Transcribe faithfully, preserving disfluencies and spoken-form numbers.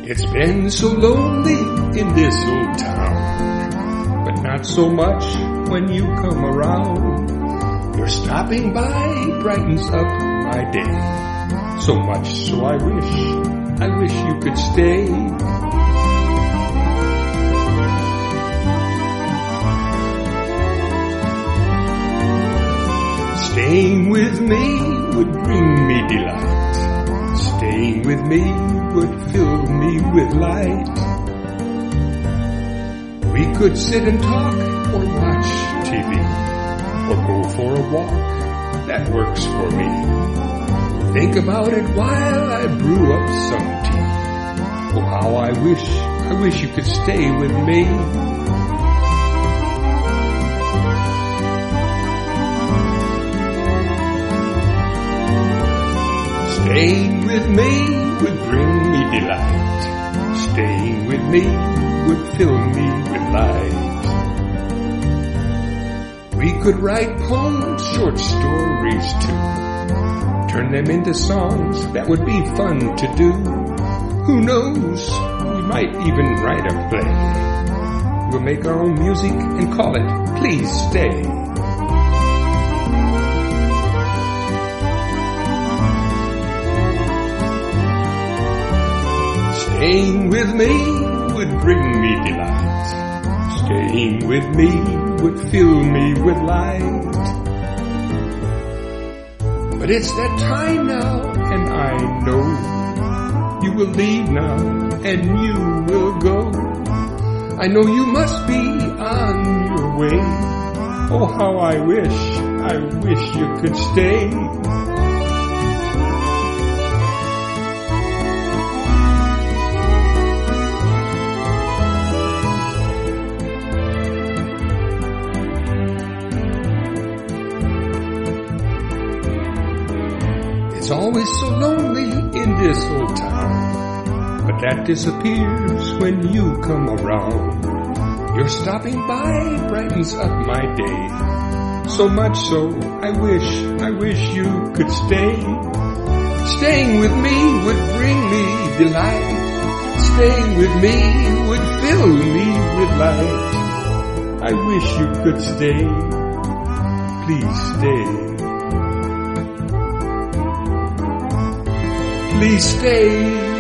It's been so lonely in this old town, but not so much when you come around. Your stopping by brightens up my day, so much so I wish, I wish you could stay. Staying with me would bring me delight. Staying with me would fill me with light. We could sit and talk or watch T V, or go for a walk, that works for me. Think about it while I brew up some tea. Oh, how I wish, I wish you could stay with me. Staying with me would bring me delight. Staying with me would fill me with light. We could write poems, short stories too. Turn them into songs, that would be fun to do. Who knows, we might even write a play. We'll make our own music and call it Please Stay. Staying with me would bring me delight. Staying with me would fill me with light. But it's that time now, and I know you will leave now, and you will go. I know you must be on your way. Oh, how I wish, I wish you could stay. It's always so lonely in this old town, but that disappears when you come around. Your stopping by brightens up my day, so much so I wish, I wish you could stay. Staying with me would bring me delight. Staying with me would fill me with light. I wish you could stay. Please stay. Please stay.